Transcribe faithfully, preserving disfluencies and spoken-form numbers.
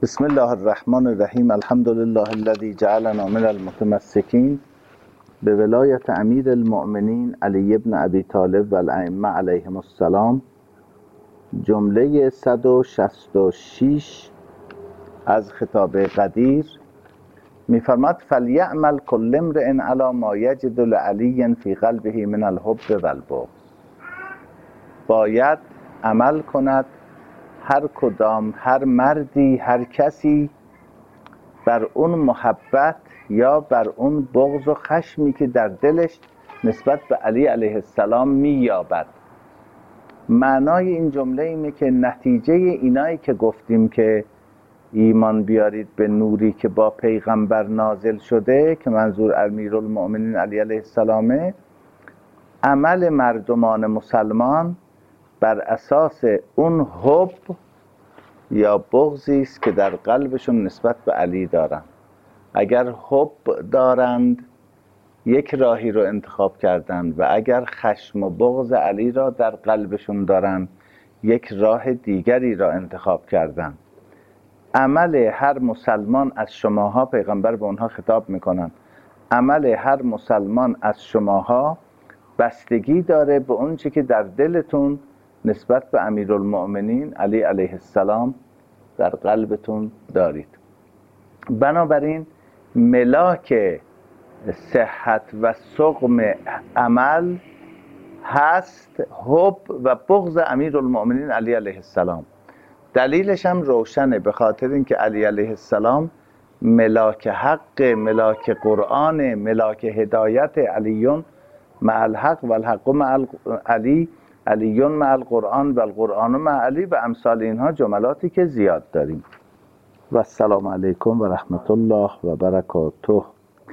بسم الله الرحمن الرحیم. الحمد لله الذي جعلنا من المتمسکین به ولایت امیر المؤمنین علی بن ابی طالب و الائمه علیهم السلام. جمله صد و شصت و شش از خطاب قدیر می‌فرماید فلیعمل کل امرئ علی ما یجد لعلی فی قلبه من الحب و البغض. باید عمل کند هر کدام، هر مردی، هر کسی بر اون محبت یا بر اون بغض و خشمی که در دلش نسبت به علی علیه السلام مییابد. معنای این جمله اینه که نتیجه اینایی که گفتیم که ایمان بیارید به نوری که با پیغمبر نازل شده، که منظور امیرالمؤمنین علی علیه السلامه، عمل مردمان مسلمان بر اساس اون حب یا بغضی است که در قلبشون نسبت به علی دارند. اگر حب دارند یک راهی رو انتخاب کردند و اگر خشم و بغض علی را در قلبشون دارند یک راه دیگری را انتخاب کردند. عمل هر مسلمان از شماها، پیغمبر به اونها خطاب میکنن، عمل هر مسلمان از شماها بستگی داره به اون چی که در دلتون نسبت به امیرالمؤمنین علی علیه السلام در قلبتون دارید. بنابراین ملاک صحت و سقم عمل هست حب و بغض امیرالمؤمنین علی علیه السلام. دلیلش هم روشنه، به خاطر اینکه علی علیه السلام ملاک حق، ملاک قرآن، ملاک هدایت، علیون مع الحق و الحق مع علی، علیون مع القرآن و القرآن مع علی و امثال اینها، جملاتی که زیاد داریم. و السلام علیکم و رحمت الله و برکاته.